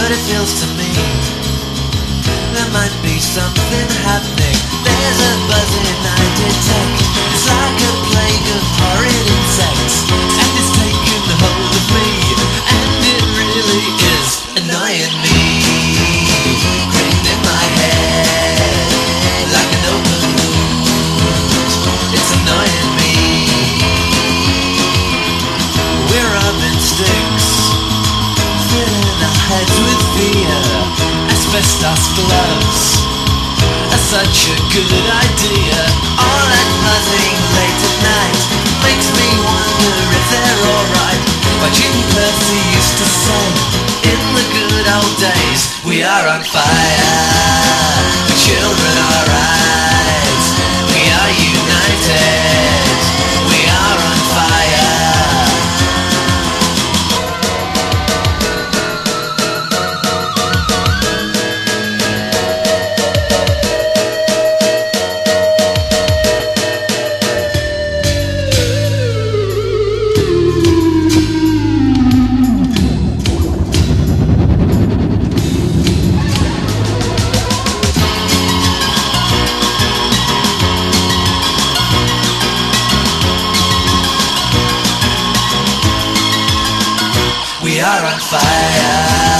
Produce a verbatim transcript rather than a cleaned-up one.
but it feels to me there might be something happening. There's a buzzing I detect. It's like a plague of horrid insects, and it's taken hold of me, and it really is annoying me. Grinning in my head like an open wound. It's annoying me. We're rubbing sticks, filling our heads with fear. Asbestos gloves are such a good idea. All that buzzing late at night makes me wonder if they're alright. But Jim Percy used to say, in the good old days, we are on fire, the children are right, we are united, we are on fire. We are on fire.